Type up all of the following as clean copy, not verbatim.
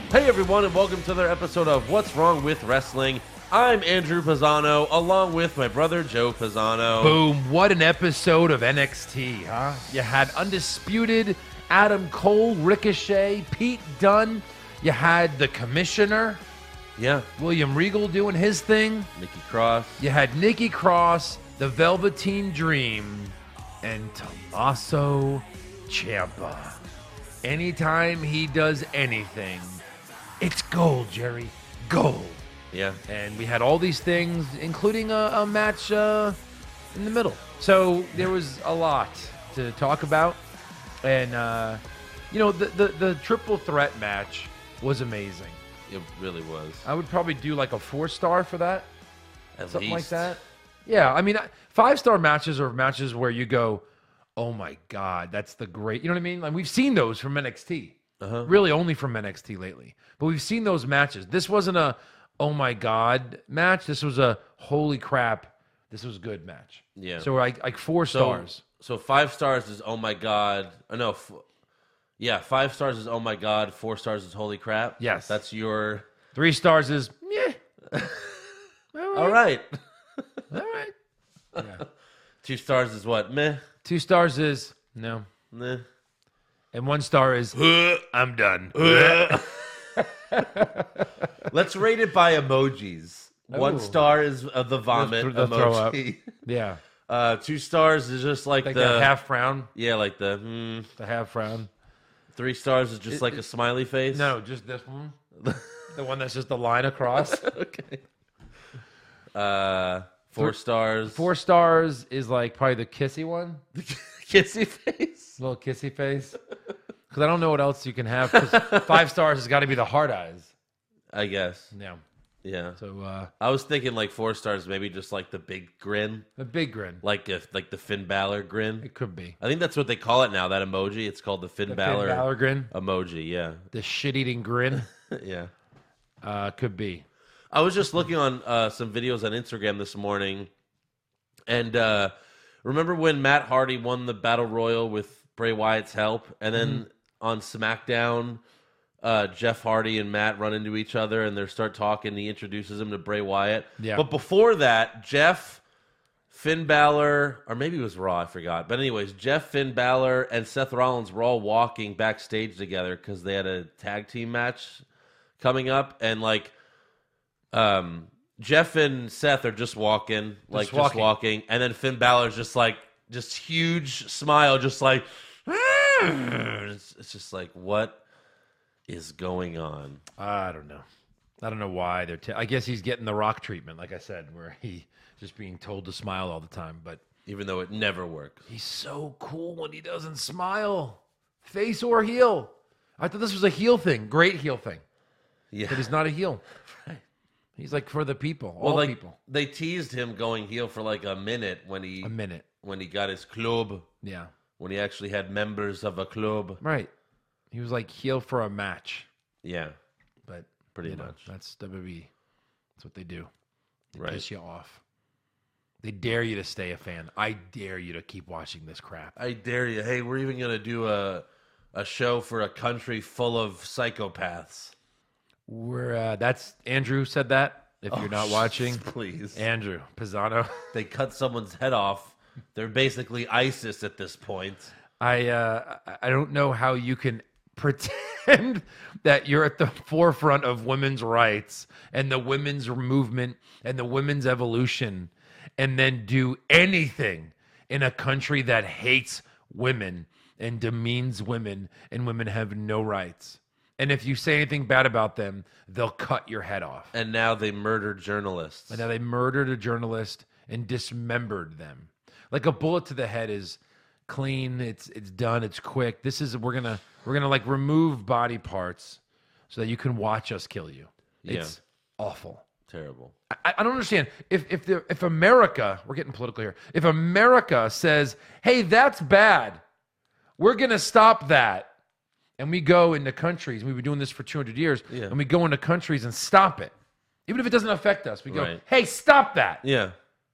Hey everyone, and welcome to another episode of What's Wrong with Wrestling. I'm Andrew Pisano, along with my brother Joe Pisano. Boom, what an episode of NXT, huh? You had Undisputed, Adam Cole, Ricochet, Pete Dunne. You had the Commissioner, Yeah, William Regal doing his thing. Nikki Cross. You had Nikki Cross, the Velveteen Dream, and Tommaso Ciampa. Anytime he does anything, it's gold, Jerry. Gold. Yeah, And we had all these things, including a match in the middle. So there was a lot to talk about. And, the triple threat match was amazing. it really was. I would probably do like a 4-star for that. At Something like least. that. Yeah, I mean, 5-star matches are matches where you go, oh my God, that's the great. You know what I mean? Like, we've seen those from NXT. Really only from NXT lately. But we've seen those matches. This wasn't a, oh my God match. This was a, holy crap, this was good match. Yeah. So like 4 stars. So 5 stars is oh my god. Oh, no, 5 stars is oh my god. 4 stars is holy crap. Yes. That's your. 3 stars is, yeah. All right. All right. Yeah. 2 stars is what? Meh. 2 stars is, no. Meh. And 1 star is, I'm done. Let's rate it by emojis. 1 Ooh. star is the vomit The throw up. emoji. Yeah. 2 stars is just like Like the that half frown. Yeah, like the The half frown. 3 stars is just like a smiley face. No, just this one. The one that's just the line across. Okay. 4 stars. 4 stars is like probably the kissy one. Kissy face. Little kissy face. Because I don't know what else you can have. 'Cause 5 stars has got to be the hard eyes. I guess. Yeah. Yeah. So I was thinking like 4 stars, maybe just like the big grin, a big grin. like the Finn Balor grin. It could be. I think that's what they call it now. That emoji. It's called the Finn Balor Finn Balor grin. emoji. Yeah. The shit-eating grin. Yeah. Could be. I was just looking on some videos on Instagram this morning, and remember when Matt Hardy won the Battle Royal with Bray Wyatt's help, and then on SmackDown, Jeff Hardy and Matt run into each other, and they start talking. And he introduces him to Bray Wyatt. Yeah. But before that, Jeff, Finn Balor, or maybe it was Raw, I forgot. But anyways, Jeff, Finn Balor, and Seth Rollins were all walking backstage together because they had a tag team match coming up, and like. Jeff and Seth are just walking, just walking, and then Finn Balor's just huge smile, just like, it's just like, what is going on? I don't know. I don't know why they're. I guess he's getting the Rock treatment, like I said, where he just being told to smile all the time. But Even though it never works. he's so cool when he doesn't smile, face or heel. I thought this was a heel thing, great heel thing, Yeah. but he's not a heel. Right. He's like for the people, Well, all like, people. they teased him going heel for like a minute when he got his club, Yeah, when he actually had members of a club. right. He was like heel for a match, Yeah, but pretty you know, much. that's WWE. That's what they do. They Right. piss you off. They dare you to stay a fan. I dare you to keep watching this crap. I dare you. Hey, we're even going to do a show for a country full of psychopaths. That's Andrew said that. If you're not watching, Please. Andrew Pisano. They cut someone's head off. They're basically ISIS at this point. I don't know how you can pretend that you're at the forefront of women's rights and the women's movement and the women's evolution, and then do anything in a country that hates women and demeans women, and women have no rights. And if you say anything bad about them, they'll cut your head off. And now they murder journalists. And now they murdered a journalist and dismembered them. Like a bullet to the head is clean. It's done. It's quick. We're gonna like remove body parts so that you can watch us kill you. It's awful. Terrible. I don't understand. If America, we're getting political here. If America says, "Hey, that's bad. We're gonna stop that." And we go into countries, we've been doing this for 200 years, and we go into countries and stop it. Even if it doesn't affect us, we go, Right. hey, stop that. Yeah.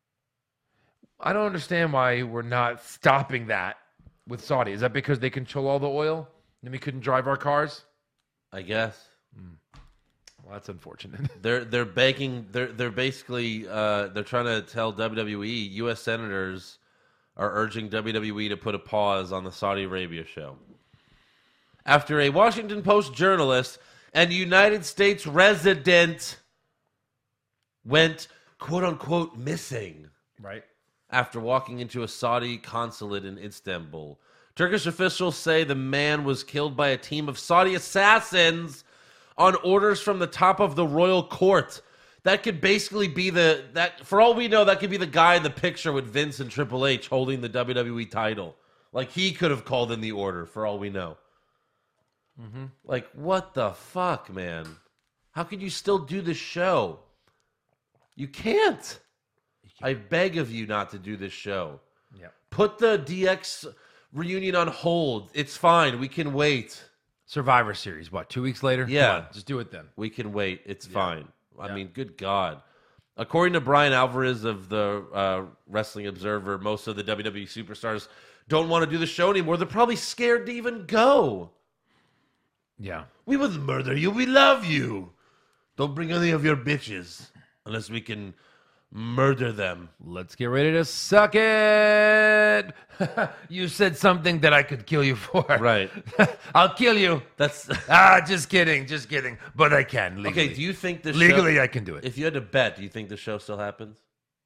I don't understand why we're not stopping that with Saudi. Is that because they control all the oil and we couldn't drive our cars? I guess. Well, that's unfortunate. They're begging. They're basically they're trying to tell WWE. U.S. senators are urging WWE to put a pause on the Saudi Arabia show after a Washington Post journalist and United States resident went quote unquote missing Right. after walking into a Saudi consulate in Istanbul. Turkish officials say the man was killed by a team of Saudi assassins on orders from the top of the royal court. That could basically be for all we know, that could be the guy in the picture with Vince and Triple H holding the WWE title. Like, he could have called in the order, for all we know. Mm-hmm. Like, what the fuck, man? How could you still do this show? You can't. I beg of you not to do this show. Yeah. Put the DX reunion on hold. It's fine. We can wait. Survivor Series, what, 2 weeks later? Yeah. Come on, just do it then. We can wait. It's fine. I mean, good God. According to Brian Alvarez of the Wrestling Observer, most of the WWE superstars don't want to do the show anymore. They're probably scared to even go. Yeah. We will murder you. We love you. Don't bring any of your bitches unless we can murder them. Let's get ready to suck it. You said something that I could kill you for. Right. I'll kill you. That's Just kidding. But I can legally. okay. Do you think the legally show, I can do it? if you had to bet, do you think the show still happens?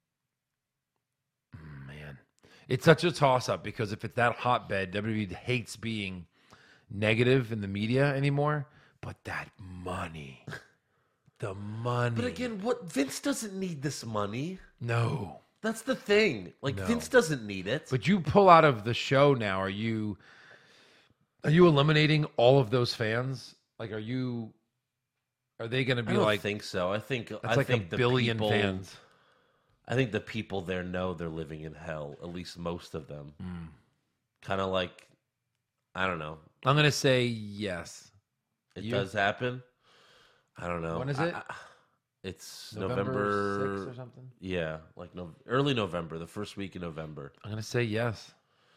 Man, it's such a toss-up because if it's that hotbed, WWE hates being negative in the media anymore. But that money, the money. But again, what Vince doesn't need this money. No. That's the thing. Like, No. Vince doesn't need it. But you pull out of the show now. Are you eliminating all of those fans? Like, are they going to be I don't like? think so. I think That's I like think a billion the people, fans. I think the people there know they're living in hell. At least most of them. Kind of like, I don't know. I'm going to say yes. It does happen. I don't know. When is it? It's November 6th or something? Yeah, like early November, the first week in November. I'm going to say yes.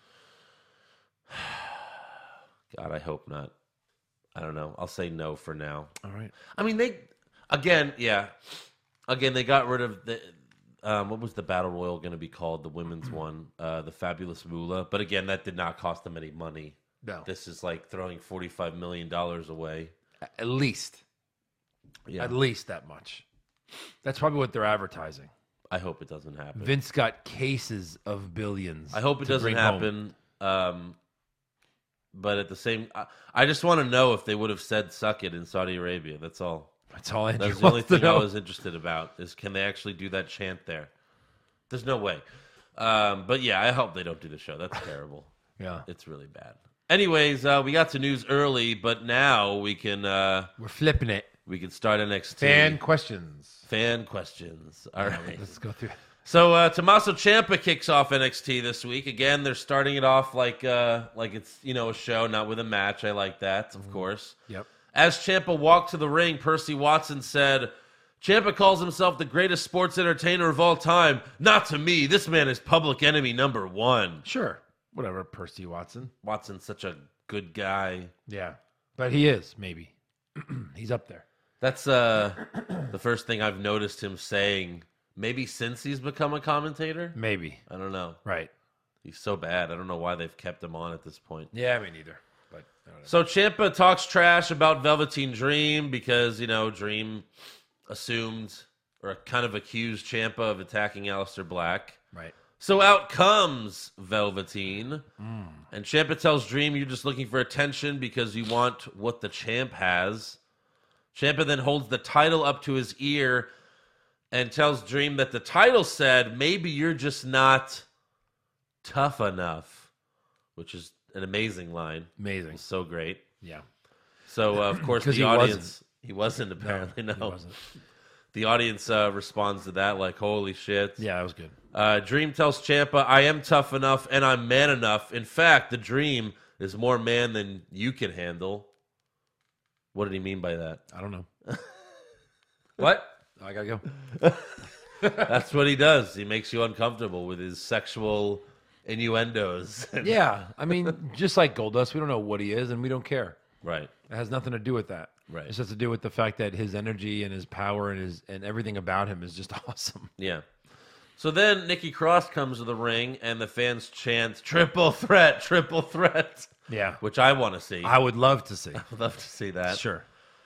God, I hope not. I don't know. I'll say no for now. All right. I mean, they got rid of the what was the battle royal going to be called? The women's one, the Fabulous Moolah. But again, that did not cost them any money. No. This is like throwing $45 million away. At least. Yeah, At least that much. That's probably what they're advertising. I hope it doesn't happen. Vince got cases of billions. I hope it to doesn't bring home. happen. But at the same, I just want to know if they would have said "suck it" in Saudi Arabia. That's all. That's all Andrew That's the only wants to thing I know. was interested about is can they actually do that chant there? There's no way. But yeah, I hope they don't do the show. That's terrible. Yeah. It's really bad. Anyways, we got to news early, but now we can We're flipping it. we can start NXT Fan questions. fan questions. All right. Let's go through. So Tommaso Ciampa kicks off NXT this week. Again, they're starting it off like it's a show, not with a match. I like that, of course. Yep. As Ciampa walked to the ring, Percy Watson said, "Ciampa calls himself the greatest sports entertainer of all time. Not to me. This man is public enemy number one." Sure. Whatever, Percy Watson. Watson's such a good guy. Yeah. But he is, maybe. He's up there. That's the first thing I've noticed him saying. Maybe since he's become a commentator. Maybe. I don't know. Right. He's so bad. I don't know why they've kept him on at this point. Yeah, me neither. But I don't know. So Ciampa talks trash about Velveteen Dream because, Dream assumed or kind of accused Ciampa of attacking Aleister Black. Right. So out comes Velveteen. And Ciampa tells Dream, "You're just looking for attention because you want what the champ has." Ciampa then holds the title up to his ear and tells Dream that the title said, "Maybe you're just not tough enough," which is an amazing line. Amazing. So great. Yeah. So, of course, 'Cause the he audience... He wasn't, apparently, no. He wasn't. The audience responds to that like, holy shit. Yeah, that was good. Dream tells Ciampa, "I am tough enough and I'm man enough. In fact, the Dream is more man than you can handle." What did he mean by that? I don't know. What? I gotta go. That's what he does. He makes you uncomfortable with his sexual innuendos. Yeah. I mean, just like Goldust, we don't know what he is and we don't care. Right. It has nothing to do with that. Right. It has to do with the fact that his energy and his power and everything about him is just awesome. Yeah. So then Nikki Cross comes to the ring, and the fans chant "Triple Threat, Triple Threat," Yeah. which I want to see. I would love to see. I'd love to see that. Sure.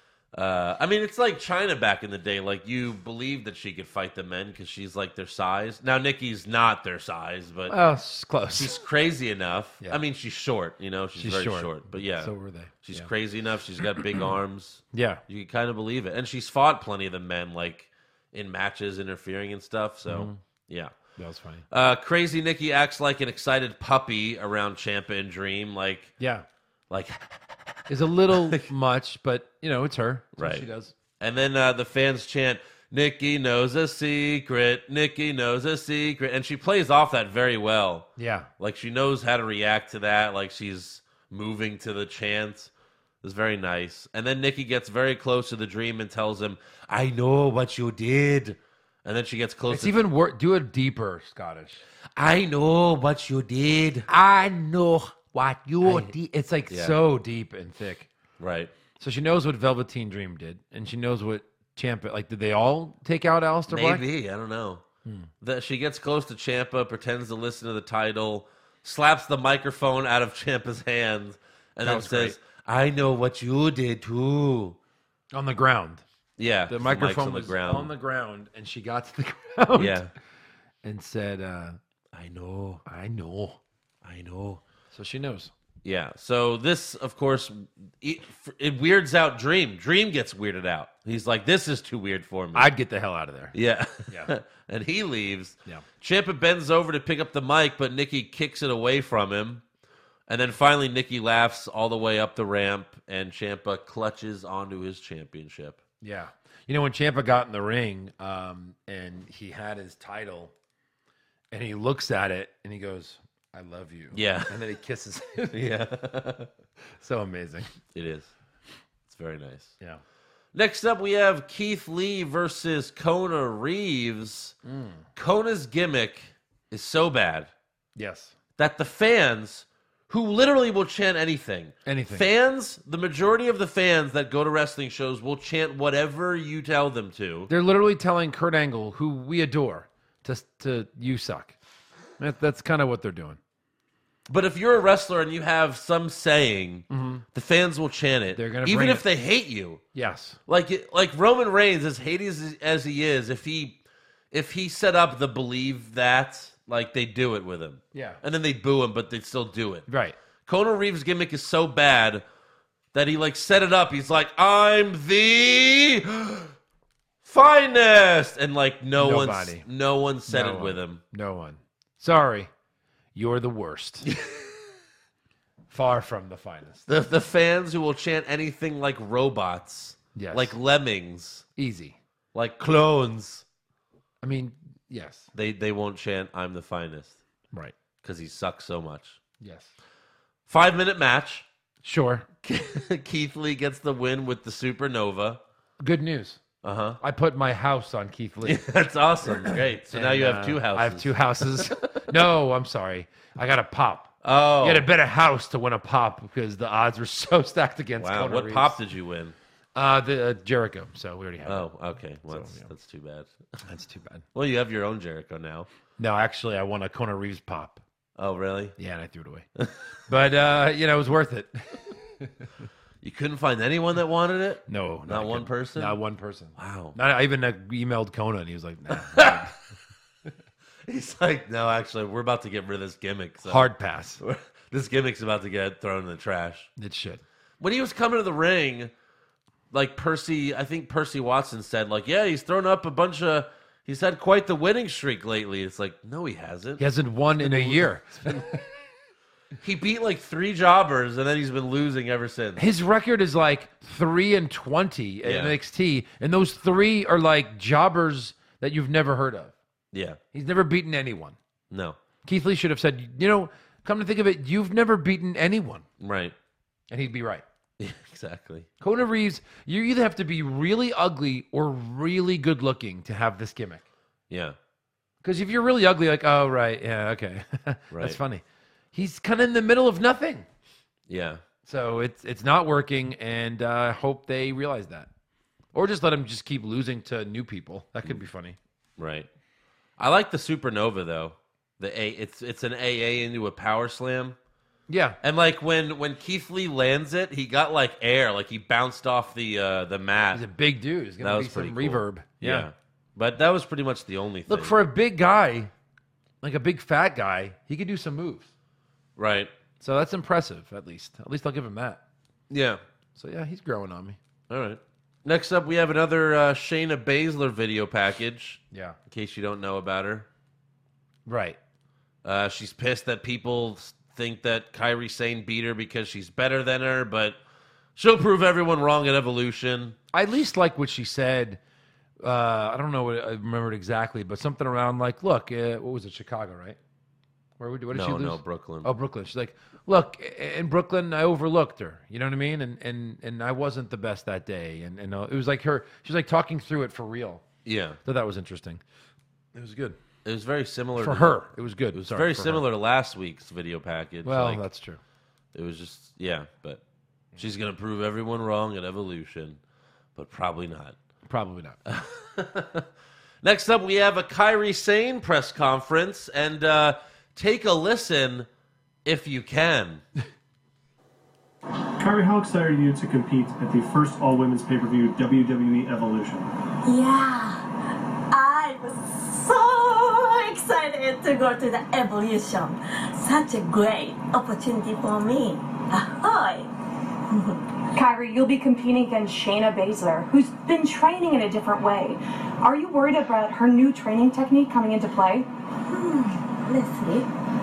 I mean, it's like China back in the day. Like, you believe that she could fight the men because she's like their size. Now, Nikki's not their size, but Oh, it's close. she's crazy enough. Yeah. I mean, she's short. You know, she's very short. But yeah, So were they. she's Yeah. crazy enough. She's got big arms. Yeah. You can kind of believe it. And she's fought plenty of the men, like in matches, interfering and stuff. So yeah. That was funny. Crazy Nikki acts like an excited puppy around Ciampa and Dream, like Yeah. like. It's a little much, but, it's her. That's what Right. she does. And then the fans chant, "Nikki knows a secret. Nikki knows a secret," and she plays off that very well. Yeah. Like, she knows how to react to that. Like, she's moving to the chant. It's very nice. And then Nikki gets very close to the Dream and tells him, "I know what you did." And then she gets close. It's even worse. Do it deeper, Scottish. I know what you did. I know what you did. It's like so deep and thick. Right. So she knows what Velveteen Dream did, and she knows what Ciampa. Like, did they all take out Aleister Black? Maybe. I don't know. That she gets close to Ciampa, pretends to listen to the title, slaps the microphone out of Ciampa's hand, and then was says, "I know what you did too." On the ground. Yeah. The mic's microphone on the was ground. on the ground, and she got to the ground. Yeah. And said, I know. I know. I know. So she knows. Yeah. So this, of course, it weirds out Dream. Dream gets weirded out. He's like, "This is too weird for me." I'd get the hell out of there. Yeah. Yeah. And he leaves. Yeah. Ciampa bends over to pick up the mic, but Nikki kicks it away from him. And then finally, Nikki laughs all the way up the ramp, and Ciampa clutches onto his championship. Yeah. When Ciampa got in the ring and he had his title and he looks at it and he goes, "I love you." Yeah. And then he kisses him. Yeah. So amazing. It is. It's very nice. Yeah. Next up, we have Keith Lee versus Kona Reeves. Kona's gimmick is so bad Yes. that the fans, who literally will chant anything. Anything. Fans, the majority of the fans that go to wrestling shows will chant whatever you tell them to. They're literally telling Kurt Angle, who we adore, to "you suck." That's kind of what they're doing. But if you're a wrestler and you have some saying, the fans will chant it. They're gonna even bring if it. they hate you. Yes. Like Roman Reigns, as hated as he is, if he set up the believe that, like, they do it with him. Yeah. And then they boo him, but they still do it. Right. Kona Reeves' gimmick is so bad that he, like, set it up. He's like, "I'm the finest," and like no one said it with him. No one. Sorry. You're the worst. Far from the finest. The fans who will chant anything like robots, Yes. like lemmings, Easy. like clones, I mean, yes. they won't chant "I'm the finest" Right. because he sucks so much. Yes. 5-minute match. Sure. Keith Lee gets the win with the Supernova. Good news. Uh-huh. I put my house on Keith Lee. That's awesome. Great. So now And, you have two houses. I have two houses. No, I'm sorry. I got a pop. Oh. You had to bet a house to win a pop because the odds were so stacked against Wow. Kona What Reeves. pop did you win? The Jericho. So we already have it. Oh, okay. Well, So, yeah. that's too bad. That's too bad. Well, you have your own Jericho now. No, actually, I won a Kona Reeves pop. Oh, really? Yeah, and I threw it away. But, it was worth it. You couldn't find anyone that wanted it? No. Not one person? Not one person. Wow. I even emailed Kona, and he was like, nah. He's like, "No, actually, we're about to get rid of this gimmick. So Hard pass. This gimmick's about to get thrown in the trash." It should. When he was coming to the ring, like I think Percy Watson said, like, "Yeah, he's thrown up a bunch of, he's had quite the winning streak lately." It's like, no, he hasn't. He hasn't won in a year. He beat like 3 jobbers, and then he's been losing ever since. His record is like 3-20 at Yeah. NXT, and those 3 are like jobbers that you've never heard of. Yeah. He's never beaten anyone. No. Keith Lee should have said, come to think of it, you've never beaten anyone. Right. And he'd be right. Yeah, exactly. Kona Reeves, you either have to be really ugly or really good looking to have this gimmick. Yeah. Because if you're really ugly, like, oh, right, yeah, okay. Right. That's funny. He's kind of in the middle of nothing. Yeah. So it's not working, and I hope they realize that. Or just let them just keep losing to new people. That could be funny. Right. I like the Supernova though. It's an AA into a power slam. Yeah. And like when Keith Lee lands it, he got like air, like he bounced off the mat. He's a big dude. He's gonna be some reverb. Yeah. But that was pretty much the only thing. Look, for a big guy, like a big fat guy, he could do some moves. Right. So that's impressive, at least. At least I'll give him that. Yeah. So yeah, he's growing on me. All right. Next up, we have another Shayna Baszler video package. Yeah. In case you don't know about her. Right. She's pissed that people think that Kairi Sane beat her because she's better than her, but she'll prove everyone wrong at Evolution. I at least like what she said. I don't know what I remembered exactly, but something around like, look, what was it, Chicago, right? What did she lose? No, Brooklyn. Oh, Brooklyn. She's like, look, in Brooklyn, I overlooked her. You know what I mean? And I wasn't the best that day. And it was like her. She was like talking through it for real. Yeah. So that was interesting. It was good. It was very similar For her. It was good. It was very similar to last week's video package. Well, like, that's true. It was just, yeah, but she's going to prove everyone wrong at Evolution, but probably not. Probably not. Next up, we have a Kairi Sane press conference, and take a listen if you can. Kairi, how excited are you to compete at the first all-women's pay-per-view WWE Evolution? Yeah, I was so excited to go to the Evolution. Such a great opportunity for me. Ahoy! Kairi, you'll be competing against Shayna Baszler, who's been training in a different way. Are you worried about her new training technique coming into play? Let's see.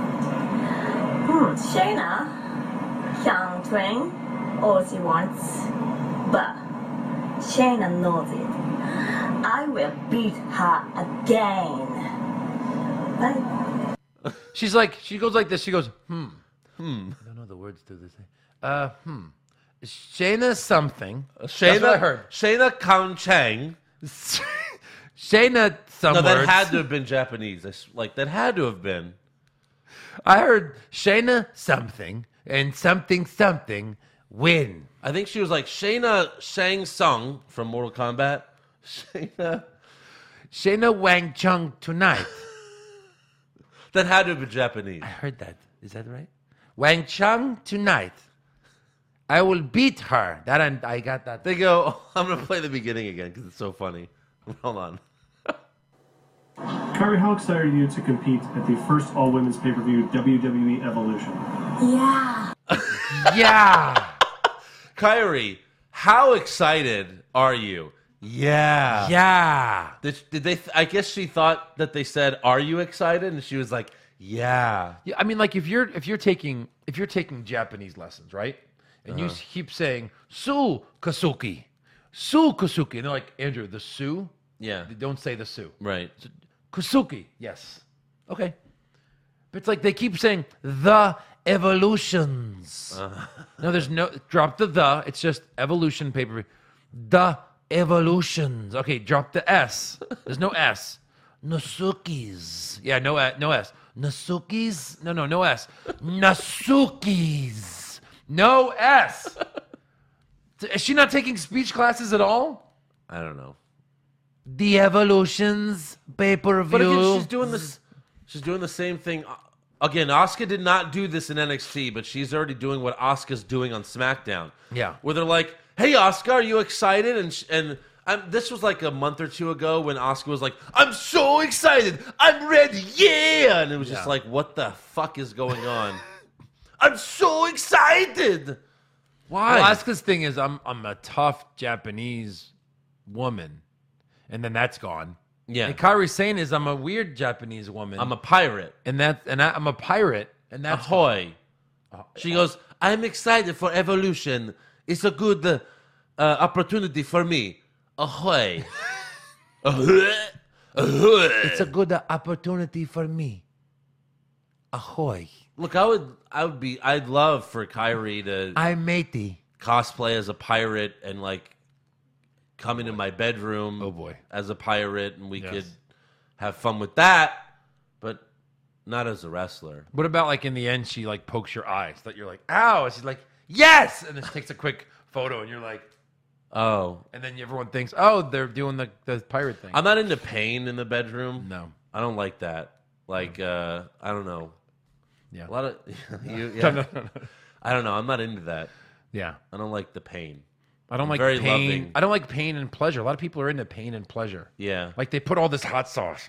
Shayna can train all she wants, but Shayna knows it. I will beat her again. Bye. She's like, she goes like this. She goes, I don't know the words to this thing. Shayna something. That's what I heard. Shayna Kang Chang. Shayna some No, that words. had to have been Japanese. That had to have been. I heard Shayna something and something win. I think she was like Shayna Shang Tsung from Mortal Kombat. Shayna Wang Chung tonight. That had to have been Japanese. I heard that. Is that right? Wang Chung tonight. I will beat her. I got that. They go, I'm going to play the beginning again because it's so funny. Hold on. Kairi, how excited are you to compete at the first all-women's pay-per-view WWE Evolution? Yeah. Yeah. Kairi, how excited are you? Yeah. Yeah. Did they? I guess she thought that they said, "Are you excited?" And she was like, "Yeah." Yeah, I mean, like if you're taking Japanese lessons, right? And you keep saying Su Kasuki, and they're like, Andrew, the Su. Yeah. Don't say the Su. Right. So, Kusuki. Yes. Okay. But it's like they keep saying the evolutions. No, there's no drop the. It's just evolution paper. The evolutions. Okay, drop the S. There's no S. Nasukis. Yeah, no S. Nasukis. No S. Nasukis. No S. Is she not taking speech classes at all? I don't know. The Evolutions pay-per-view. But again, she's doing this. She's doing the same thing. Again, Asuka did not do this in NXT, but she's already doing what Asuka's doing on SmackDown. Yeah. Where they're like, "Hey, Asuka, are you excited?" And this was like a month or two ago when Asuka was like, "I'm so excited. I'm ready. Yeah." And it was just like, what the fuck is going on? I'm so excited. Why? Well, Asuka's thing is, I'm a tough Japanese woman, and then that's gone. Yeah. And Kairi Sane is, I'm a weird Japanese woman. I'm a pirate. I'm a pirate, and that's Ahoy. She goes, I'm excited for Evolution. It's a good opportunity for me. Ahoy. Ahoy. It's a good opportunity for me. Ahoy. Look, I'd love for Kairi to I'm matey. cosplay as a pirate and like come into my bedroom Oh, boy. as a pirate and we Yes. could have fun with that, but not as a wrestler. What about like in the end, she like pokes your eyes that you're like, ow. And she's like, yes, and this takes a quick photo, and you're like, Oh, and then everyone thinks, oh, they're doing the pirate thing. I'm not into pain in the bedroom. No. I don't like that. Like, I don't know. Yeah. A lot of No. I don't know. I'm not into that. Yeah. I don't like the pain. I don't like very pain. loving. I don't like pain and pleasure. A lot of people are into pain and pleasure. Yeah. Like they put all this hot sauce.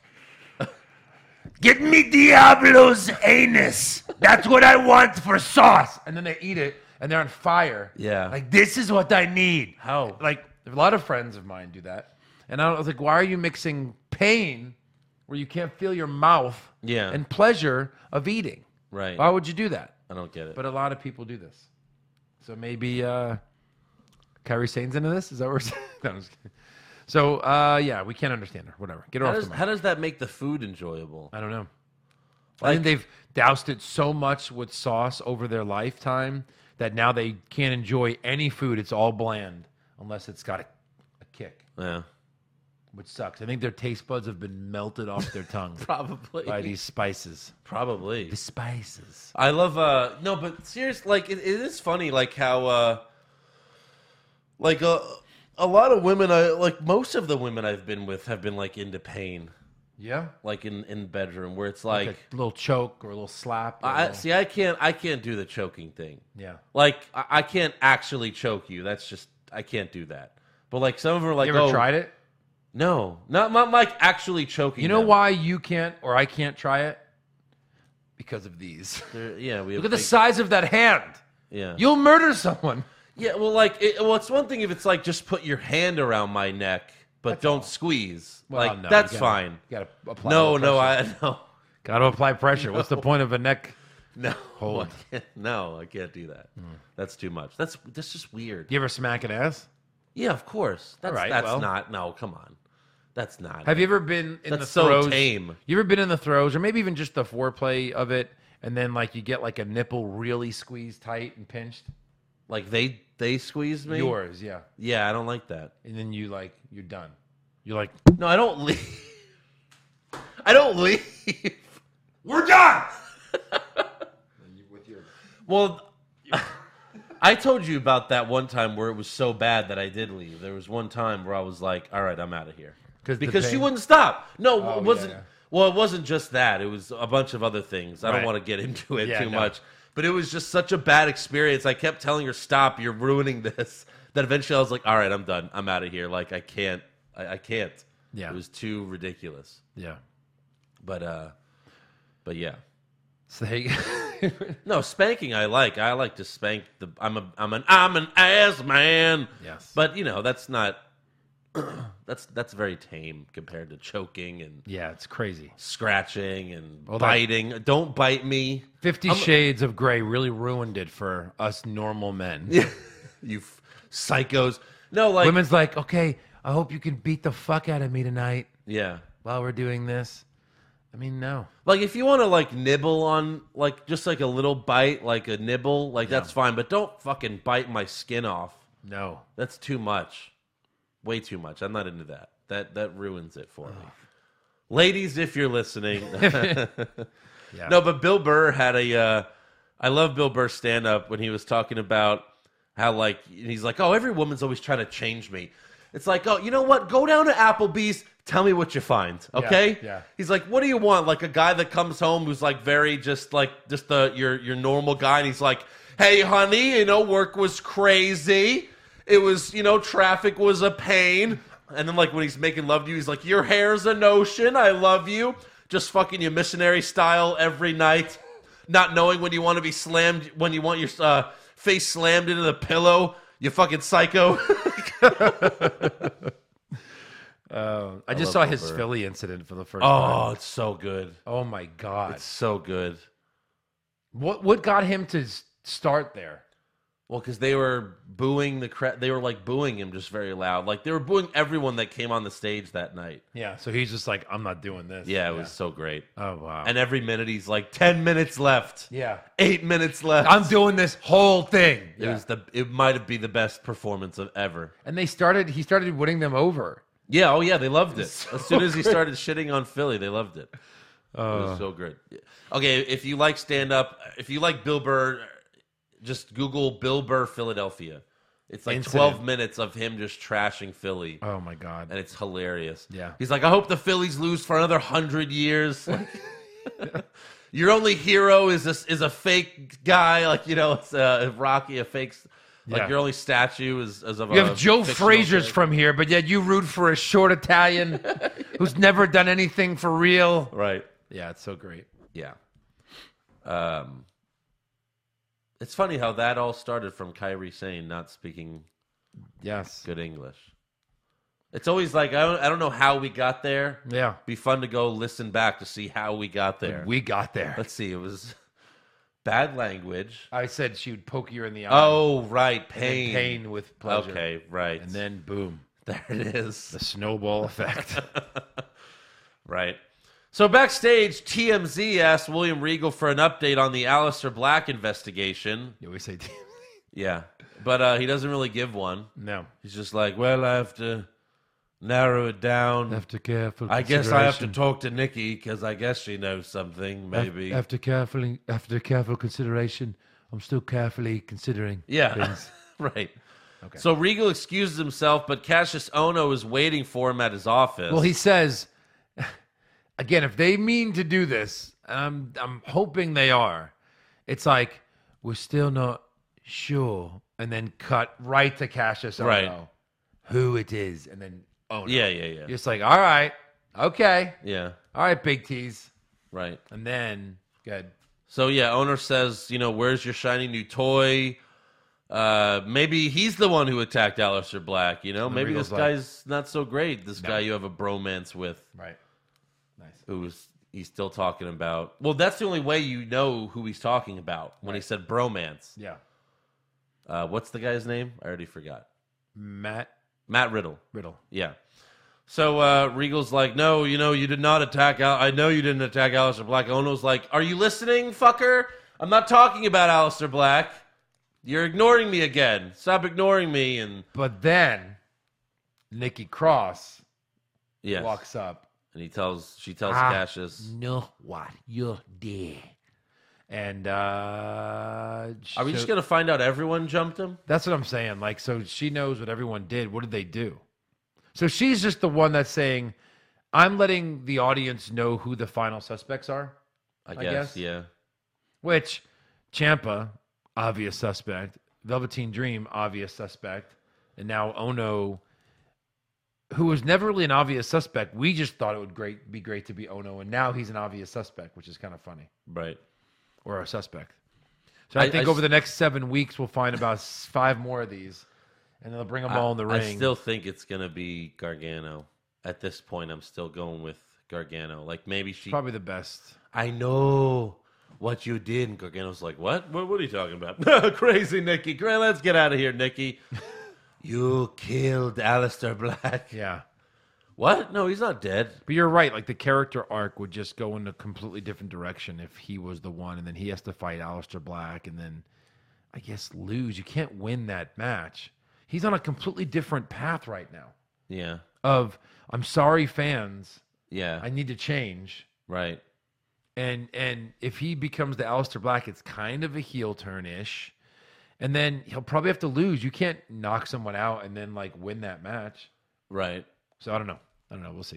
Get me Diablo's anus. That's what I want for sauce. And then they eat it and they're on fire. Yeah. Like, this is what I need. How? Like, a lot of friends of mine do that. And I was like, why are you mixing pain where you can't feel your mouth Yeah. and pleasure of eating? Right. Why would you do that? I don't get it. But a lot of people do this. So maybe Kyrie Sane's into this? Is that what we're saying? No, I'm just kidding. So, yeah, we can't understand her. Whatever. Get her off the mic. How does that make the food enjoyable? I don't know. I think they've doused it so much with sauce over their lifetime that now they can't enjoy any food. It's all bland unless it's got a kick, Yeah. which sucks. I think their taste buds have been melted off their tongue Probably. by these spices. Probably. The spices. I love no, but seriously, like it is funny, like how like a lot of women, like most of the women I've been with have been like into pain, Yeah? like in bedroom where it's Like like a little choke or a little slap. Or a I little- see. I can't do the choking thing. Yeah. Like I can't actually choke you. That's just I can't do that. But like some of them are like, You ever oh, tried it? No, not like actually choking. You know them. why you can't or I can't try it? Because of these. Yeah, we have Look at the big- size of that hand. Yeah, You'll murder someone. yeah. Well, like, it's one thing if it's like just put your hand around my neck, but don't squeeze. Well, like no, that's you gotta- fine. You gotta apply No, pressure. I no, Gotta apply pressure. What's the point of a neck? no, Hold. no. I can't do that. That's too much. That's just weird. You ever smack an ass? Yeah, of course. That's right, that's well. not. No, come on. That's not. Have you ever been in the That's so throes? tame. You ever been in the throes, or maybe even just the foreplay of it, and then like you get like a nipple really squeezed tight and pinched? Like they squeeze me? Yours, yeah. Yeah, I don't like that. And then you're done. You're like, No, I don't leave. I don't leave. we're done. Well, I told you about that one time where it was so bad that I did leave. There was one time where I was like, all right, I'm out of here. 'Cause the Because she pain- wouldn't stop. No, Oh, it wasn't. yeah. Well, it wasn't just that. It was a bunch of other things. I don't Right. want to get into it Yeah, too no. much. But it was just such a bad experience. I kept telling her, stop, you're ruining this. That eventually I was like, all right, I'm done. I'm out of here. Like, I can't. I can't. Yeah. It was too ridiculous. Yeah. But yeah. So they, No, spanking I like. I like to spank the I'm an ass man. Yes. But that's not that's very tame compared to choking and yeah, it's crazy. scratching and Well, that- biting. Don't bite me. 50 Shades of Grey really ruined it for us normal men. You psychos. No, like Women's like, okay, I hope you can beat the fuck out of me tonight yeah. while we're doing this. I mean, no. Like if you want to like nibble on like just like a little bite, like a nibble, like that's fine, but don't fucking bite my skin off. No. That's too much. Way too much. I'm not into that. That ruins it for me. Ladies, if you're listening. Yeah. No, but Bill Burr had I love Bill Burr's stand up when he was talking about how like he's like, "Oh, every woman's always trying to change me." It's like, "Oh, you know what? Go down to Applebee's, tell me what you find." Okay? yeah. He's like, "What do you want?" Like a guy that comes home who's like very just your normal guy and he's like, "Hey, honey, work was crazy. It was, traffic was a pain." And then like when he's making love to you, he's like, "Your hair's an ocean. I love you." Just fucking you missionary style every night. Not knowing when you want to be slammed, when you want your face slammed into the pillow. You fucking psycho. I just love saw Bill his Burr. Philly incident for the first Oh, time. it's so good. Oh my God. It's so good. What got him to start there? Well, because they were booing they were like booing him just very loud. Like they were booing everyone that came on the stage that night. Yeah, so he's just like, I'm not doing this. Yeah, it was so great. Oh, wow. And every minute he's like, 10 minutes left. yeah. 8 minutes left. I'm doing this whole thing. It might have been the best performance of ever. And he started winning them over. Yeah, oh yeah, they loved it. As soon as he started shitting on Philly, they loved it. It was so good. Okay, if you like stand up, if you like Bill Burr, just Google Bill Burr Philadelphia. It's like Incident. 12 minutes of him just trashing Philly. Oh my God. And it's hilarious. Yeah. He's like, I hope the Phillies lose for another 100 years. Your only hero is a fake guy. Like, it's Rocky, a fake. Like, Yeah. your only statue is of You a have Joe fictional Frazier's character. from here, but yet you root for a short Italian who's never done anything for real. Right. Yeah, it's so great. Yeah. It's funny how that all started from Kyrie Sane not speaking Yes. good English. It's always like, I don't know how we got there. Yeah. Be fun to go listen back to see how we got there. We got there. Let's see. It was bad language. I said she would poke you in the eye. Oh, right. and then Pain. pain with pleasure. Okay, right. And then boom. there it is. The snowball effect. Right. So backstage, TMZ asked William Regal for an update on the Aleister Black investigation. You always say Yeah. But he doesn't really give one. no. He's just like, well, I have to narrow it down. After careful I guess I have to talk to Nikki because I guess she knows something, maybe. After careful consideration, I'm still carefully considering Yeah. things. Right. Okay. So Regal excuses himself, but Cassius Ohno is waiting for him at his office. Well, he says, again, if they mean to do this, and I'm hoping they are, it's like, we're still not sure, and then cut right to Cassius Ohno, Right. who it is, and then Ohno. Yeah. You're just like, all right, okay, Yeah. all right, big tease. Right. And then, good. So, yeah, owner says, where's your shiny new toy? Maybe he's the one who attacked Aleister Black, Maybe Regal's this like- guy's not so great. This guy you have a bromance with, Right. Nice. who's he's still talking about. Well, that's the only way you know who he's talking about when he said bromance. Yeah. What's the guy's name? I already forgot. Matt Matt Riddle. Riddle. Yeah. So Regal's like, no, you did not attack I know you didn't attack Aleister Black. Ono's like, are you listening, fucker? I'm not talking about Aleister Black. You're ignoring me again. Stop ignoring me. And But then, Nikki Cross yes. walks up. And she tells Cassius. Know what you did. And Are we just gonna find out everyone jumped him? that's what I'm saying. Like, so she knows what everyone did. What did they do? So she's just the one that's saying, I'm letting the audience know who the final suspects are. I guess. guess. Yeah. Which, Ciampa, obvious suspect. Velveteen Dream, obvious suspect. And now Ono, who was never really an obvious suspect. We just thought it would be great to be Ono. And now he's an obvious suspect, which is kind of funny. Right. Or a suspect. So I think over the next 7 weeks, we'll find about 5 more of these. And they'll bring them all in the ring. I still think it's gonna be Gargano. At this point, I'm still going with Gargano. Like maybe she. Probably the best. I know what you did. And Gargano's like, what? What are you talking about? Crazy Nikki. Great, let's get out of here, Nikki. You killed Aleister Black. Yeah. What? No, he's not dead. But you're right. Like, the character arc would just go in a completely different direction if he was the one. And then he has to fight Aleister Black and then, I guess, lose. You can't win that match. He's on a completely different path right now Yeah. of, I'm sorry, fans. Yeah. I need to change. Right. And if he becomes the Aleister Black, it's kind of a heel turn-ish. And then he'll probably have to lose. You can't knock someone out and then, like, win that match. Right. So I don't know. We'll see.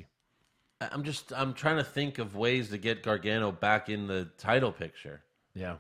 I'm trying to think of ways to get Gargano back in the title picture. Yeah.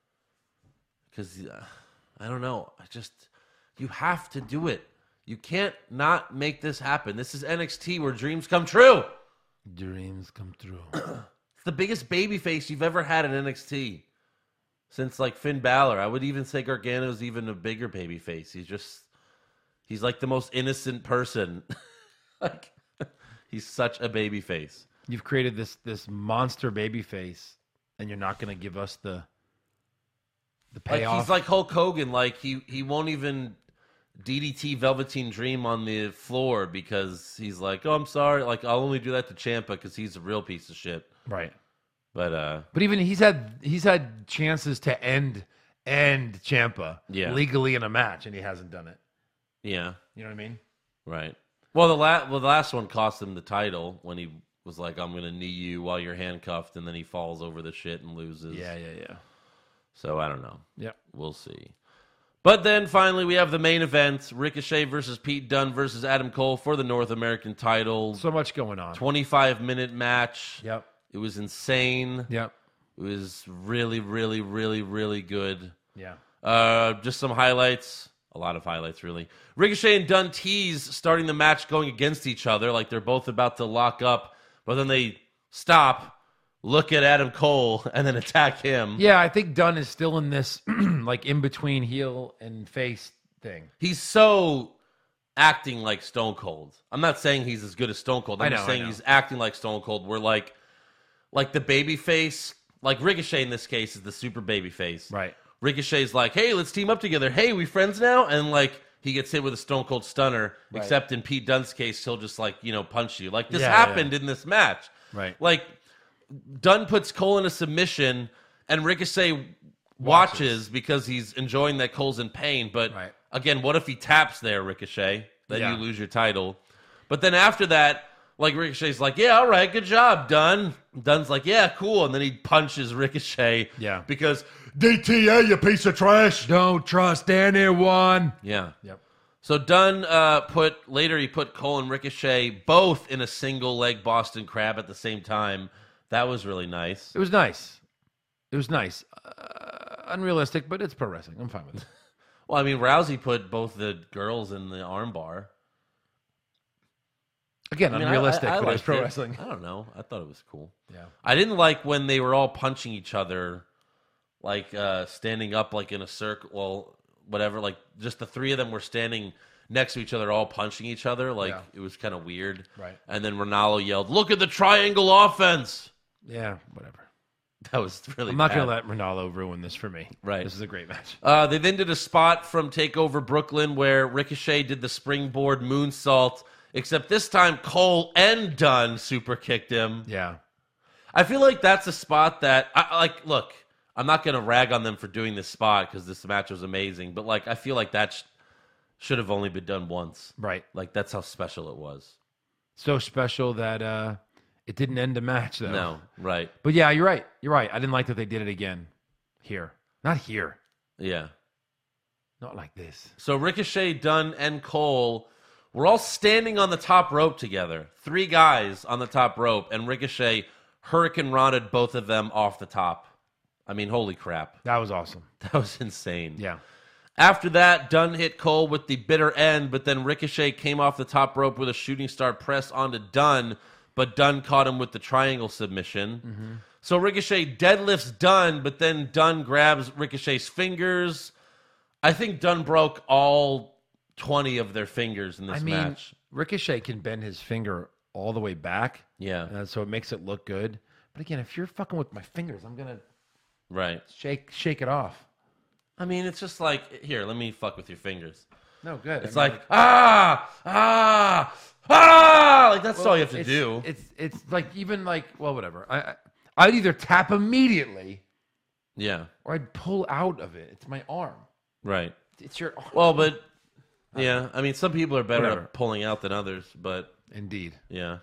Because I don't know. You have to do it. You can't not make this happen. This is NXT where dreams come true. Dreams come true. It's the biggest babyface you've ever had in NXT since like Finn Balor. I would even say Gargano's even a bigger babyface. He's like the most innocent person. Like he's such a babyface. You've created this monster baby face, and you're not going to give us the Like payoff. he's like Hulk Hogan. Like he won't even DDT Velveteen Dream on the floor because he's like, oh, I'm sorry. Like I'll only do that to Ciampa because he's a real piece of shit. right. But But even he's had chances to end Ciampa legally in a match, and he hasn't done it. yeah, You know what I mean? right. Well, the last one cost him the title when he was like, I'm gonna knee you while you're handcuffed, and then he falls over the shit and loses. Yeah. So I don't know. Yep. We'll see. But then finally we have the main event, Ricochet versus Pete Dunne versus Adam Cole for the North American title. So much going on. 25-minute match. Yep. It was insane. Yep. It was really, really, really, really good. Yeah. Just some highlights. A lot of highlights, really. Ricochet and Dunne tease starting the match going against each other, like they're both about to lock up, but then they stop, look at Adam Cole, and then attack him. Yeah, I think Dunn is still in this like in between heel and face thing. He's so acting like Stone Cold. I'm not saying he's as good as Stone Cold. I'm I just know. saying he's acting like Stone Cold. We're like the baby face, like Ricochet in this case is the super baby face. Right. Ricochet's like, hey, let's team up together. Hey, we friends now? And like he gets hit with a Stone Cold Stunner, Right. except in Pete Dunne's case, he'll just like, punch you. Like this Yeah, happened in this match. Right. Like Dunne puts Cole in a submission and Ricochet watches because he's enjoying that Cole's in pain. But Right. again, what if he taps there, Ricochet? Then Yeah. you lose your title. But then after that, like Ricochet's like, yeah, all right, good job, Dunne. Dunne's like, yeah, cool. And then he punches Ricochet. Yeah. Because DTA, you piece of trash. Don't trust anyone. Yeah. Yep. So Dunne he put Cole and Ricochet both in a single leg Boston Crab at the same time. That was really nice. It was nice. It was nice. Unrealistic, but it's pro wrestling. I'm fine with it. Well, I mean, Rousey put both the girls in the armbar. Again, I mean, unrealistic, I but it's liked pro it. wrestling. I don't know. I thought it was cool. Yeah. I didn't like when they were all punching each other, like standing up like in a circle, well, whatever. Like just the three of them were standing next to each other, all punching each other. Like it was kind of weird. Right. And then Ronaldo yelled, "Look at the triangle offense." Yeah, whatever. That was really I'm not bad. going to let Ronaldo ruin this for me. Right. This is a great match. They then did a spot from TakeOver Brooklyn where Ricochet did the springboard moonsault, except this time Cole and Dunne super kicked him. Yeah. I feel like that's a spot that, look, I'm not going to rag on them for doing this spot because this match was amazing, but like I feel like that should have only been done once. Right. Like that's how special it was. So special that it didn't end the match, though. No, right. But yeah, you're right. You're right. I didn't like that they did it again. Here. Not here. Yeah. Not like this. So Ricochet, Dunne, and Cole were all standing on the top rope together. 3 guys on the top rope, and Ricochet Hurricane Rotted both of them off the top. I mean, holy crap. That was awesome. That was insane. Yeah. After that, Dunne hit Cole with the bitter end, but then Ricochet came off the top rope with a shooting star press onto Dunne, but Dunne caught him with the triangle submission. Mm-hmm. So Ricochet deadlifts Dunne, but then Dunne grabs Ricochet's fingers. I think Dunne broke all 20 of their fingers in this match. Ricochet can bend his finger all the way back. Yeah. So it makes it look good. But again, if you're fucking with my fingers, I'm going to Right. shake it off. I mean, it's just like, here, let me fuck with your fingers. No, good. It's like, like that's all you have to do. It's like even like, well, whatever. I'd either tap immediately Yeah. or I'd pull out of it. It's my arm. Right. It's your arm. Well, but yeah, I mean, some people are better Whatever. at pulling out than others, but Indeed. yeah.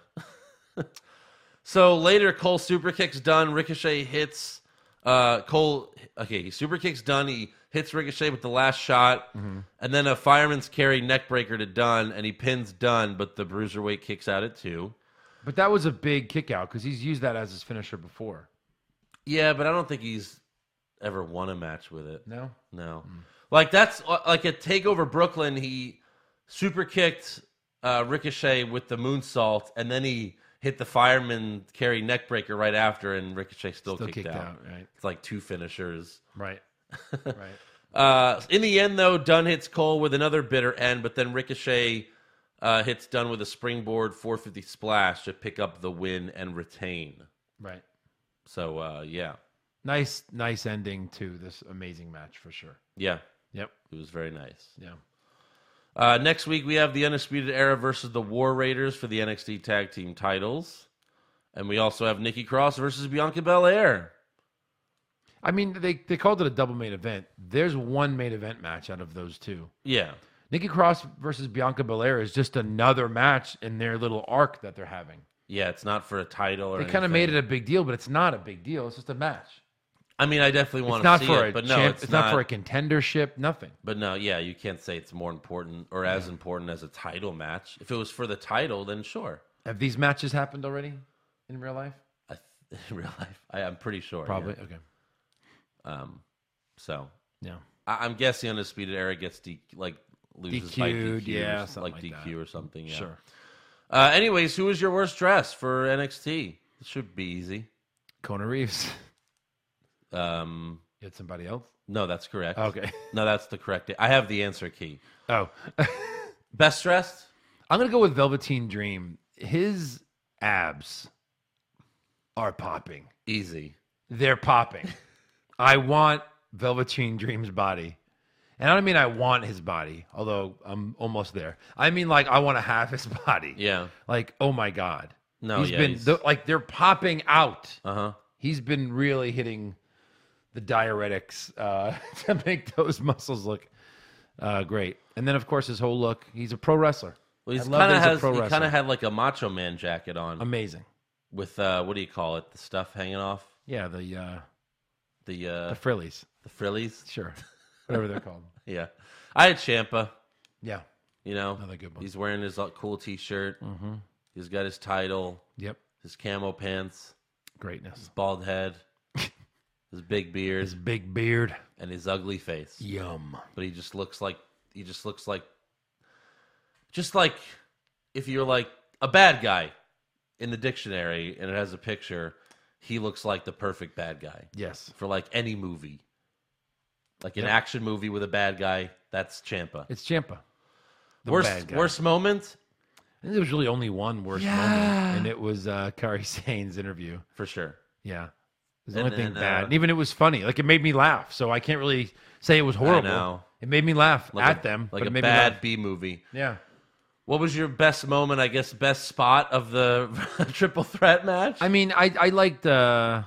So later, Cole super kicks Dunne. Ricochet hits Cole. Okay, he super kicks Dunne. He hits Ricochet with the last shot, and then a fireman's carry neckbreaker to Dunne, and he pins Dunne, but the bruiserweight kicks out at 2. But that was a big kick out because he's used that as his finisher before. Yeah, but I don't think he's ever won a match with it. No? No. Like, that's like at TakeOver Brooklyn, he super kicked Ricochet with the moonsault, and then he hit the fireman carry neckbreaker right after, and Ricochet still kicked out. Right. It's like 2 finishers. Right. Right. In the end, though, Dunne hits Cole with another bitter end, but then Ricochet hits Dunne with a springboard 450 splash to pick up the win and retain. Right. So, yeah. Nice ending to this amazing match for sure. Yeah. Yep. It was very nice. Yeah. Next week, we have the Undisputed Era versus the War Raiders for the NXT Tag Team titles. And we also have Nikki Cross versus Bianca Belair. I mean, they called it a double main event. There's one main event match out of those 2. Yeah. Nikki Cross versus Bianca Belair is just another match in their little arc that they're having. Yeah, it's not for a title or They kind of anything. made it a big deal, but it's not a big deal. It's just a match. I mean, I definitely want It's not to see for it, a but no, champ. It's not for a contendership. Nothing. But no, yeah, you can't say it's more important or as important as a title match. If it was for the title, then sure. Have these matches happened already in real life? In real life, I'm pretty sure. Probably. Yeah. Okay. So Yeah. I'm guessing Undisputed Era gets loses by DQ'd, DQ, yeah, or something like like DQ that. or something. Yeah. Sure. Anyways, who was your worst dress for NXT? It should be easy. Kona Reeves. Um, You had somebody else? no, that's correct. Okay. No, that's the correct. I have the answer key. Oh. Best dressed? I'm going to go with Velveteen Dream. His abs are popping. Easy. They're popping. I want Velveteen Dream's body. And I don't mean I want his body, although I'm almost there. I mean, like, I want to have his body. Yeah. Like, oh my God. No, yeah, been, they're popping out. Uh-huh. He's been really hitting the diuretics to make those muscles look great. And then, of course, his whole look. He's a pro wrestler. Well, I love that he's a pro he wrestler. kind of had like a Macho Man jacket on Amazing. with what do you call it? The stuff hanging off? Yeah, the The frillies. the frillies? Sure. Whatever they're called. Yeah. I had Ciampa, Yeah. you know. Another good one. He's wearing his cool t-shirt. Mm-hmm. He's got his title, Yep. his camo pants, Greatness. bald head, his big beard, His big beard. and his ugly face. Yum. But he just looks like just like if you're like a bad guy in the dictionary and it has a picture, he looks like the perfect bad guy Yes. for like any movie. Like an Yep. action movie with a bad guy, that's Ciampa. It's Ciampa. The Worst bad guy. worst moment? I think there was really only one worst moment, and it was Kari Sane's interview. For sure. Yeah. It was the And only thing then, bad. And even it was funny. Like, it made me laugh, so I can't really say it was horrible. know. It made me laugh Like at a, them. like but a it made bad me laugh. B movie. Yeah. What was your best moment, I guess, best spot of the triple threat match? I mean, I liked there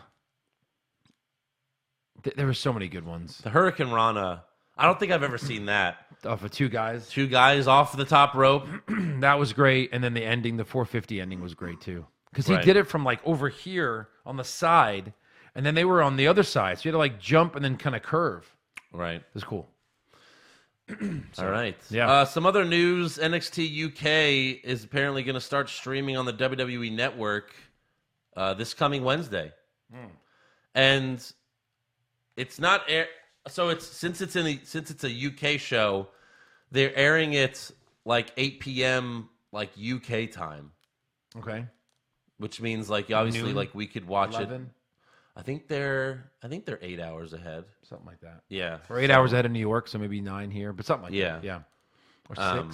were so many good ones. The Hurricane Rana. I don't think I've ever seen that. For two guys. Two guys off the top rope. That was great. And then the ending, the 450 ending was great too. Because he Right. did it from like over here on the side, and then they were on the other side. So you had to like jump and then kind of curve. Right. It was cool. All right. Yeah. Some other news. NXT UK is apparently going to start streaming on the WWE Network this coming Wednesday. And it's not air. So since it's a UK show, they're airing it like 8 p.m. like UK time, Okay. which means like obviously Noon? like we could watch 11, it. I think they're 8 hours ahead. something like that. Yeah. Or 8 hours ahead of New York, so maybe 9 here, but something like Yeah. that. Yeah. Or 6. Um,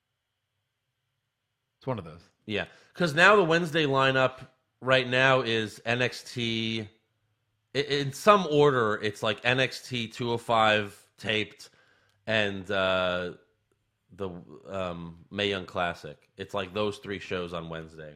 It's one of those. Yeah, because now the Wednesday lineup right now is NXT. In some order, it's like NXT 205 taped and the Mae Young Classic. It's like those 3 shows on Wednesday.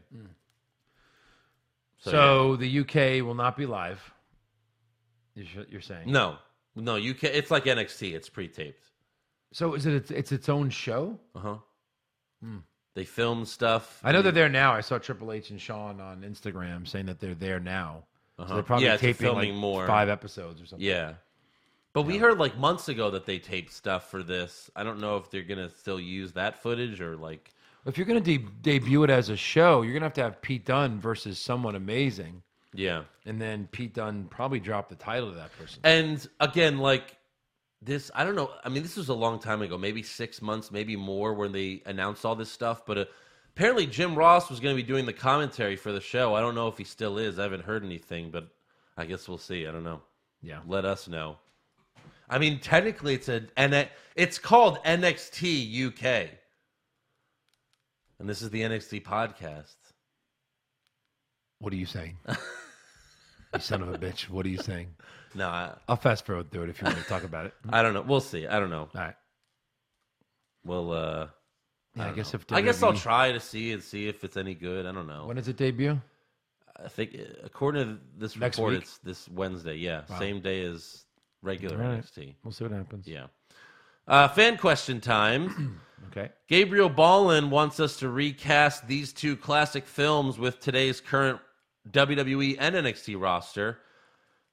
So the UK will not be live. You're saying? No, UK. It's like NXT. It's pre-taped. So is it's its own show? They film stuff. I know they're there now. I saw Triple H and Sean on Instagram saying that they're there now. So they're probably Yeah, they're taping filming like more. 5 episodes or something. Yeah. But we heard like months ago that they taped stuff for this. I don't know if they're gonna still use that footage or like. If you're going to debut it as a show, you're going to have Pete Dunne versus someone amazing. Yeah. And then Pete Dunne probably dropped the title to that person. And again, like this, I don't know. I mean, this was a long time ago, maybe 6 months, maybe more, when they announced all this stuff. But apparently, Jim Ross was going to be doing the commentary for the show. I don't know if he still is. I haven't heard anything, but I guess we'll see. I don't know. Yeah. Let us know. I mean, technically, it's called NXT UK, and this is the NXT podcast. What are you saying? You son of a bitch. What are you saying? No, I'll fast forward through it if you want to talk about it. I don't know. We'll see. I don't know. All right. We'll. Yeah, I guess if I guess I'll WWE try to see if it's any good. I don't know. When does it debut? I think according to this Next report, week? it's this Wednesday. Yeah, same day as regular All right. NXT. We'll see what happens. Yeah. Fan question time. Okay. Gabriel Ballin wants us to recast these 2 classic films with today's current WWE and NXT roster.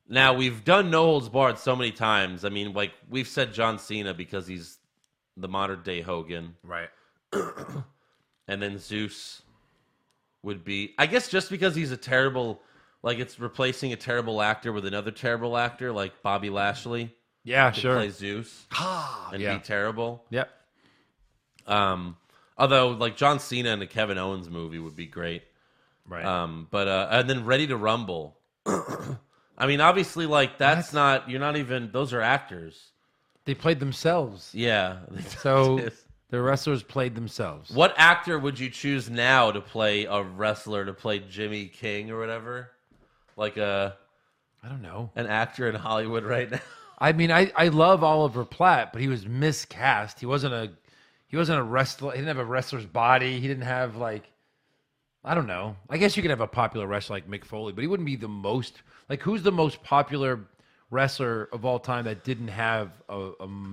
Now, we've done No Holds Barred so many times. I mean, like, we've said John Cena because he's the modern-day Hogan. Right. And then Zeus would be... I guess just because he's a terrible... Like, it's replacing a terrible actor with another terrible actor, like Bobby Lashley. Yeah, To sure. play Zeus and yeah. be terrible. Yep. Although, like, John Cena in a Kevin Owens movie would be great. Right. And then Ready to Rumble. I mean, obviously, like, that's not... You're not even... Those are actors. They played themselves. Yeah. So the wrestlers played themselves. What actor would you choose now to play a wrestler, to play Jimmy King or whatever? Like I don't know. an actor in Hollywood right now? I mean, I love Oliver Platt, but he was miscast. He wasn't a wrestler. He didn't have a wrestler's body. He didn't have, like, I don't know. I guess you could have a popular wrestler like Mick Foley, but he wouldn't be the most, like, who's the most popular wrestler of all time that didn't have a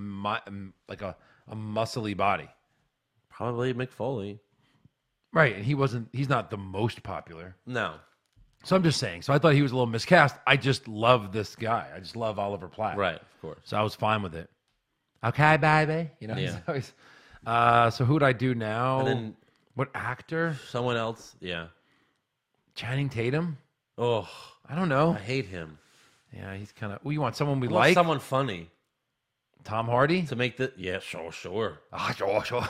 muscly body? Probably Mick Foley. Right, and he's not the most popular. No. So I'm just saying. So I thought he was a little miscast. I just love this guy. I just love Oliver Platt. Right, of course. So I was fine with it. Okay, baby. You know, he's Yeah. always, so who'd I do now? And then What actor? someone else. Yeah. Channing Tatum? Oh, I don't know. I hate him. Yeah, he's kind of. Well, you want someone we I want like? someone funny Tom Hardy? to make the... Yeah, sure. Ah, sure.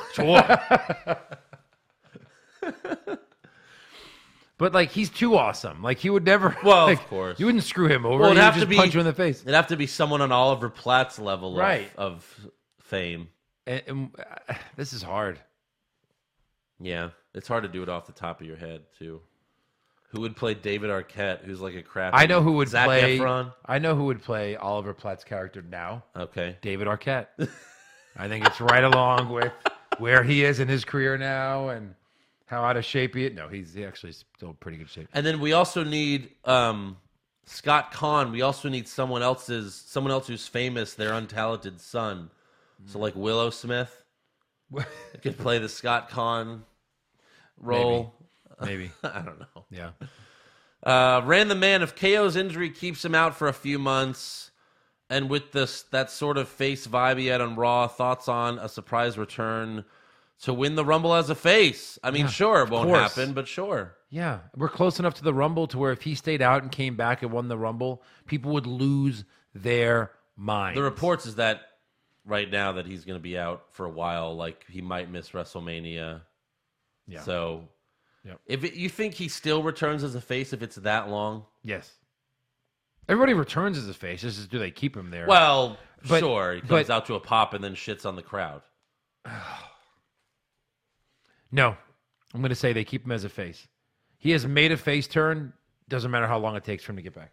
But, like, he's too awesome. Like, he would never. Well, like, of course. You wouldn't screw him over. Well, it'd You would have to just be- punch him in the face. It'd have to be someone on Oliver Platt's level Right. of fame. And this is hard. Yeah, it's hard to do it off the top of your head, too. Who would play David Arquette, who's like a crappy... I know who would Zac play. Efron? I know who would play Oliver Platt's character now. Okay. David Arquette. I think it's right along with where he is in his career now and how out of shape he is. No, he's actually still in pretty good shape. And then we also need Scott Conn. We also need someone else who's famous, their untalented son. So like Willow Smith could play the Scott Conn role. Maybe. I don't know. Yeah. Ran the man, if KO's injury keeps him out for a few months, and with that sort of face vibe he had on Raw, thoughts on a surprise return to win the Rumble as a face? I mean, sure, it won't course. happen, but sure. Yeah. We're close enough to the Rumble to where if he stayed out and came back and won the Rumble, people would lose their minds. The reports is that right now that he's going to be out for a while, like he might miss WrestleMania. Yeah. So, Yep. if you think he still returns as a face if it's that long? Yes. Everybody returns as a face. It's just do they keep him there? Well, But- sure. He comes but- out to a pop and then shits on the crowd. No. I'm going to say they keep him as a face. He has made a face turn. Doesn't matter how long it takes for him to get back.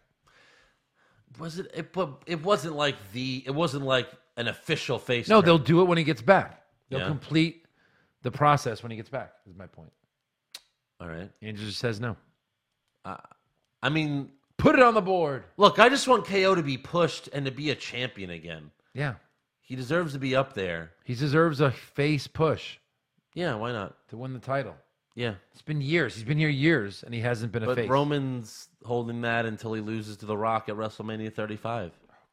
But it wasn't like an official face. No, turn. they'll do it when he gets back. They'll Yeah. complete the process when he gets back, is my point. All right. Andrew just says no. I mean, Put it on the board. look, I just want KO to be pushed and to be a champion again. Yeah. He deserves to be up there. He deserves a face push Yeah, why not? to win the title. Yeah. It's been years. He's been here years, and he hasn't been a But face. Roman's holding that until he loses to The Rock at WrestleMania 35.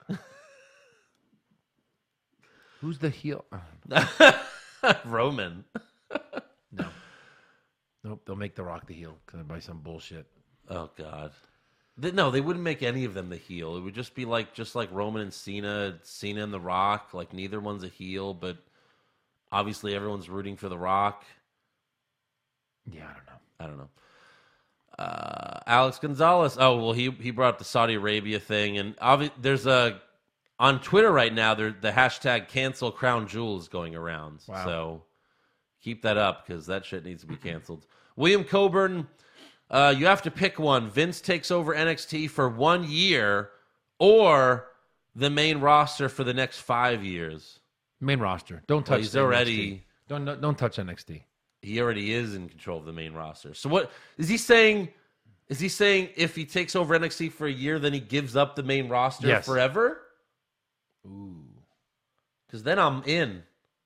Who's the heel? Roman. No. Nope, they'll make The Rock the heel by some bullshit. Oh God. No, they wouldn't make any of them the heel. It would just be like Roman and Cena and The Rock. Like neither one's a heel, but obviously everyone's rooting for The Rock. Yeah, I don't know. Alex Gonzalez. Oh well, he brought up the Saudi Arabia thing, and there's on Twitter right now. The hashtag cancel Crown Jewel is going around. Wow. So keep that up because that shit needs to be canceled. William Coburn. You have to pick one. Vince takes over NXT for 1 year, or the main roster for the next 5 years. Main roster. Don't touch. Well, he's already. NXT. Don't touch NXT. He already is in control of the main roster. So what is he saying? Is he saying if he takes over NXT for a year, then he gives up the main roster Yes. forever? Ooh. Because then I'm in.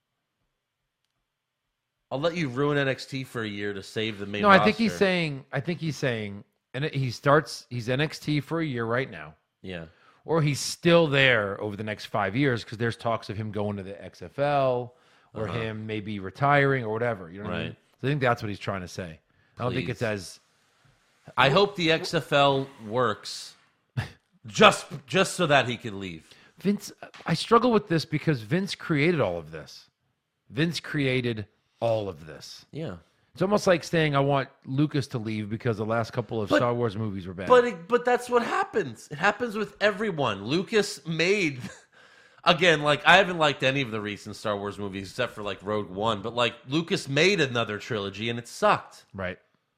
I'll let you ruin NXT for a year to save the main No, roster. I think he's saying, and he's NXT for a year right now. Yeah. or he's still there over the next 5 years because there's talks of him going to the XFL or him maybe retiring or whatever. You know what I mean? Right. So I think that's what he's trying to say. I don't think Please. it's as I hope the XFL works just so that he can leave. Vince. I struggle with this because Vince created all of this. Vince created all of this. Yeah. It's almost like saying I want Lucas to leave because the last couple of Star Wars movies were bad. But that's what happens. It happens with everyone. Lucas made again, like I haven't liked any of the recent Star Wars movies except for like Rogue One, but like Lucas made another trilogy and it sucked. Right.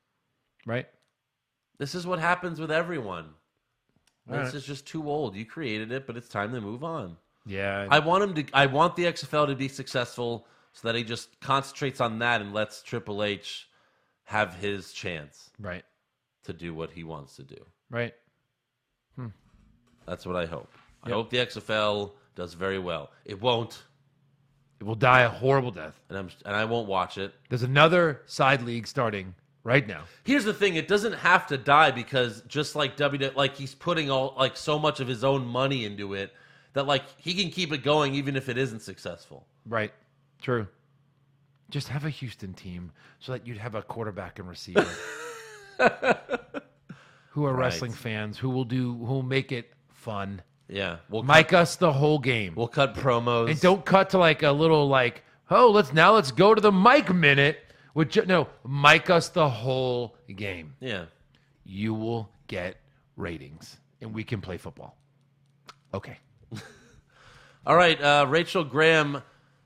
This is what happens with everyone. All This right. is just too old. You created it, but it's time to move on. Yeah. I want the XFL to be successful so that he just concentrates on that and lets Triple H have his chance Right. to do what he wants to do. Right. That's what I hope. I Yep. hope the XFL does very well. It won't, It will die a horrible death. and I won't watch it. There's another side league starting right now. Here's the thing: it doesn't have to die because just like like he's putting all like so much of his own money into it that like he can keep it going even if it isn't successful. Right. True. Just have a Houston team so that you'd have a quarterback and receiver who are Right. wrestling fans who will make it fun. Yeah, Mic us the whole game. we'll cut promos And don't cut to like a little like, oh, let's go to the mic minute. No, mic us the whole game. Yeah. You will get ratings, and we can play football. Okay. All right, Rachel Graham.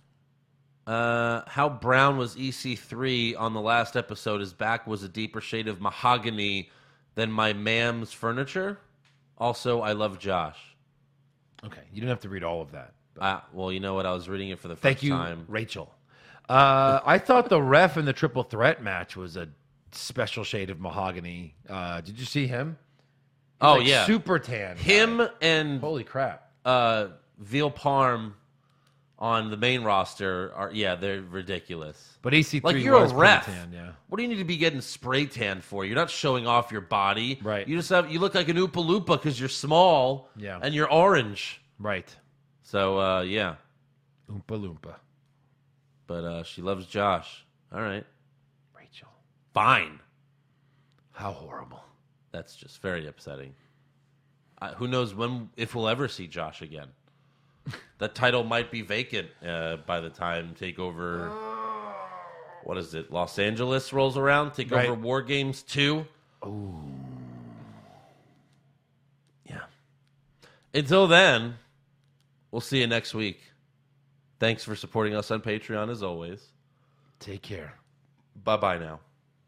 How brown was EC3 on the last episode? His back was a deeper shade of mahogany than my ma'am's furniture. Also, I love Josh. Okay. You don't have to read all of that. Well, you know what? I was reading it for the first Thank you, time. Rachel. I thought the ref in the triple threat match was a special shade of mahogany. Did you see him? He's Oh, like yeah. super tan. guy. Him and Holy crap. Veal Parm on the main roster they're ridiculous. But EC3 Like you're a was pretty ref. tan, yeah. What do you need to be getting spray tan for? You're not showing off your body. Right. You look like an Oompa Loompa because you're small. Yeah. And you're orange. Right. So yeah. Oompa Loompa. But she loves Josh. All right. Rachel. Fine. How horrible. That's just very upsetting. Who knows if we'll ever see Josh again? That title might be vacant by the time TakeOver. What is it? Los Angeles rolls around. TakeOver Right. War Games 2. Ooh. Yeah. Until then, we'll see you next week. Thanks for supporting us on Patreon as always. Take care. Bye-bye now.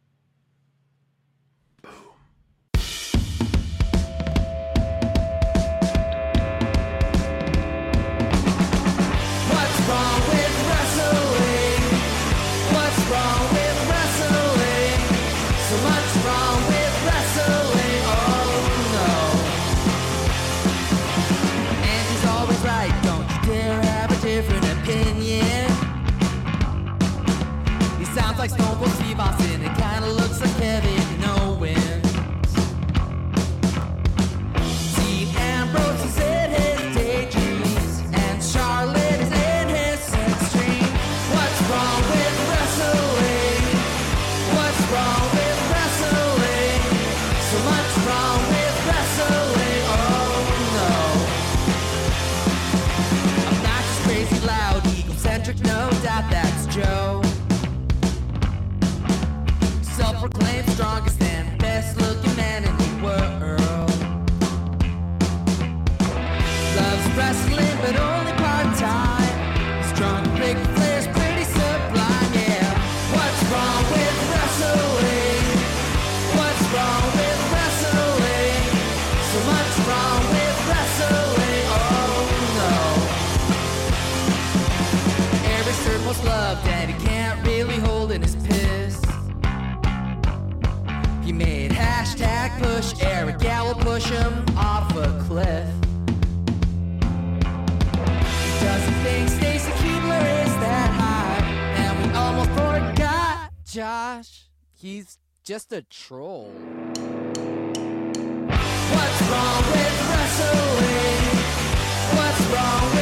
What's wrong with wrestling? What's wrong with wrestling? So much wrong with wrestling. Oh no. And he's always right. Don't you dare have a different opinion. He sounds like Stone Cold Steve Austin. It kinda looks like Kevin Owens. Dean Ambrose is in his daydreams, and Charlotte is in his sex dream. What's wrong with wrestling? What's wrong with wrestling? So much wrong with wrestling. Oh no. Obnoxious, crazy, loud, egocentric, no doubt that's Joe. Self-proclaimed strongest and best-looking man in the world. Loves wrestling, but only part-time. Strong, big Flair's pretty sublime, yeah. What's wrong with wrestling? What's wrong with wrestling? So much wrong with wrestling, oh no. Every shirt most loved, and he can't really hold in his piss. He made hashtag push Eric Gallo push him off a cliff. Doesn't think Stacy Keebler is that high, and we almost forgot Josh. He's just a troll. What's wrong with wrestling? What's wrong with